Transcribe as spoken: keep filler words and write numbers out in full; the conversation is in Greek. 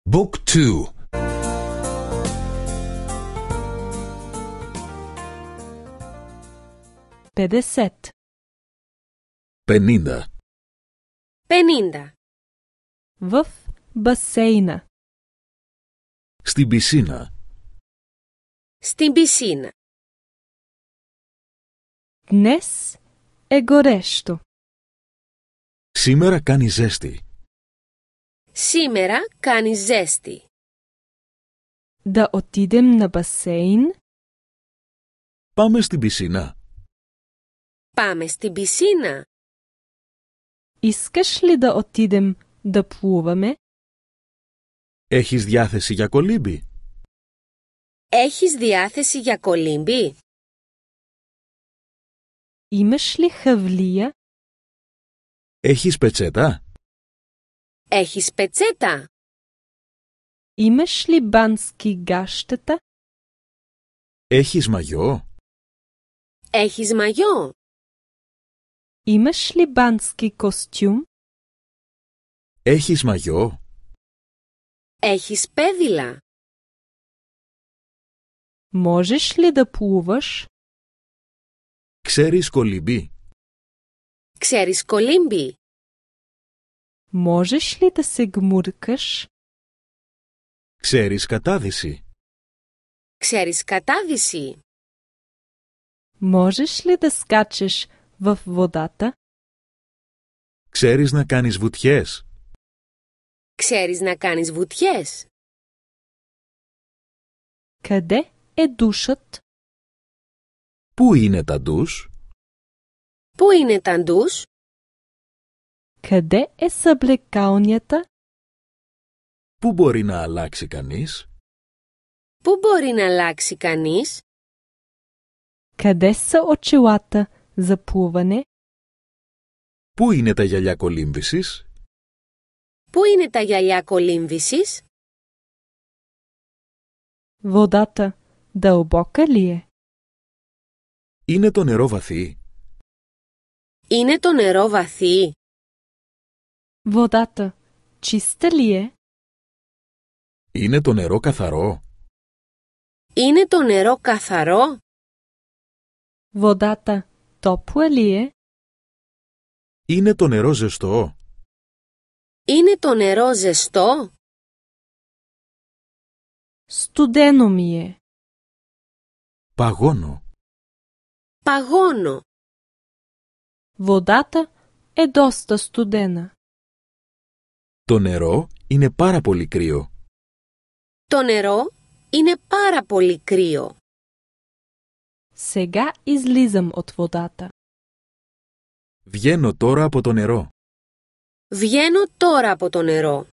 Book two. πενήντα. Πενήντα. πενήντα. В басейна. Στην πισίνα. Στην πισίνα. Днес е горещо. Σήμερα κάνει ζέστη. Σήμερα κάνει ζέστη. Да отидем на басейн? Πάμε στην πισίνα. Πάμε στην πισίνα. Искаш ли да отидем да плуваме? Έχεις διάθεση για κολύμπι? Έχεις διάθεση για κολύμπι? Имаш ли хавлия? Έχεις πετσέτα? Έχεις πετσέτα? Имаш ли бански гащета? Έχεις μαγιό? Έχεις μαγιό? Имаш ли бански костюм? Έχεις μαγιό? Έχεις πέδιλα? Можеш ли да плуваш? Ξέρεις κολυμπή? Ξέρεις κολύμπι? Можеш ли да се гмуркаш? Ξέρεις κατάδυση? Ξέρεις κατάδυση? Можеш ли да скачеш в водата? Ξέρεις να κάνεις βουτιές? Ξέρεις να κάνεις βουτιές? Къде е душът? Πού είναι τα ντους? Πού είναι τα ντους? Къде е съблекалнята? Πού μπορεί να αλλάξει κανείς? Πού μπορεί να αλλάξει κανείς? Къде са очилата за плуване? Πού είναι τα γυαλιά κολύμβησης? Πού είναι τα γυαλιά κολύμβησης? Водата дълбока ли е? Είναι το νερό βαθύ? Είναι το νερό βαθύ? Водата чиста ли е? Είναι το νερό καθαρό? Είναι το νερό καθαρό? Водата топла ли е? Είναι το νερό ζεστό? Είναι το νερό ζεστό? Студено ми е. Παγώνω. Παγώνω. Водата е доста студена. Το νερό είναι πάρα πολύ κρύο. Το νερό είναι πάρα πολύ κρύο. Сега излизам от водата. Βγαίνω τώρα από το νερό. Βγαίνω τώρα από το νερό.